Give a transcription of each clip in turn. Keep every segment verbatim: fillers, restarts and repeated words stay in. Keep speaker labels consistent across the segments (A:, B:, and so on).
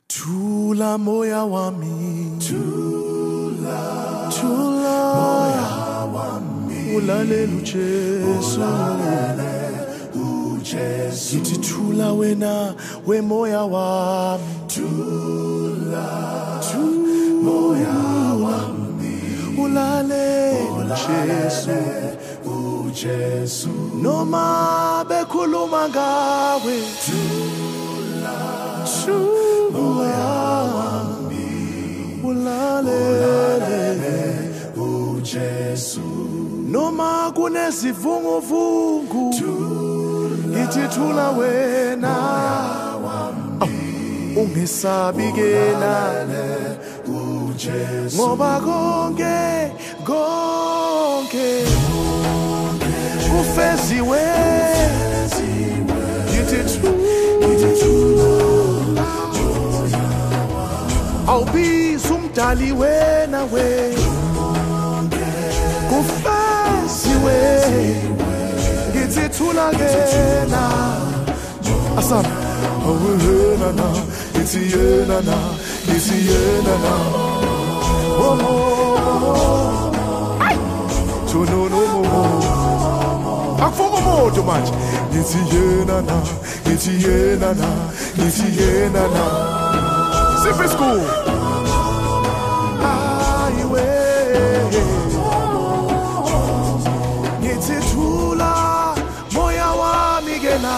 A: Thula moya wami, thula, thula moya wami, ulalela uJesu, ulalela uJesu. Ngithi thula wena we moya wami, thula, thula moya wami, ulalela uJesu, noma bekhuluma ngawe, thula, thula moya wami, ulalele uJesu, noma kunezivunguvungu, ngithi thula wena ungesabikela uJesu, ngoba konke konke kufeziwe, ngithi thula awubiza umdali wena we, kufeziwe, ngithi thula kena asam awena na, ngithi yena na, ngithi yena na, oh no to no no no akufuma umuntu manje, ngithi yena na, ngithi yena na, ngithi yena na. Simple school. Highway. Ngithi thula moya wami kena,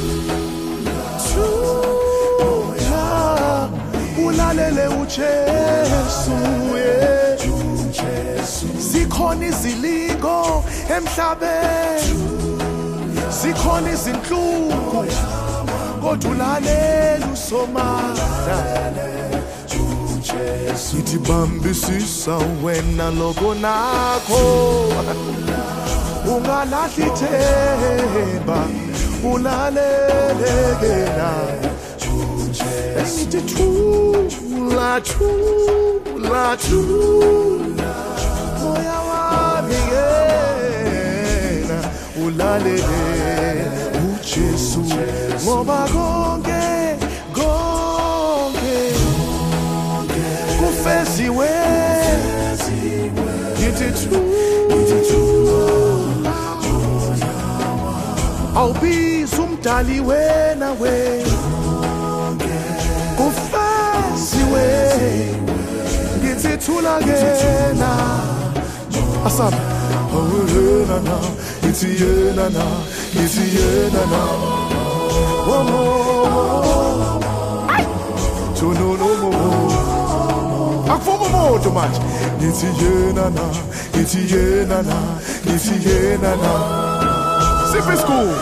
A: thula ulalele uJesu, zikhona izilingo emhlabeni, zikhona izinhlungu, kodwa ulalela uSomandla. Ngithi bambisisa wena lokho nakho, ungalahli ithemba, ulalele kena. Ngithi thula thula thula moya wami kena, ulalele uJesu, ngoba konke konke kufeziwe, ngithi thula awubiza umdali wena we, kufeziwe, ngithi thula kena asam awena na, ngithi yena na, ngithi yena na, oh no to no no no akufuma umuntu manje, ngithi yena na, ngithi yena na, ngithi yena na. Simple school.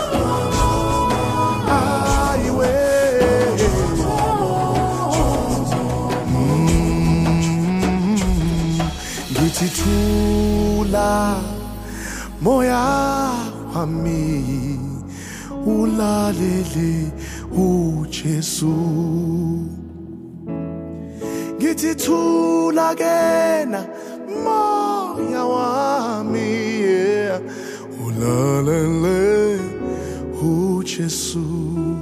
A: Ngithi thula moya wami, ulalele uJesu, ngithi thula kena moya wami, yeah, ulalele uJesu.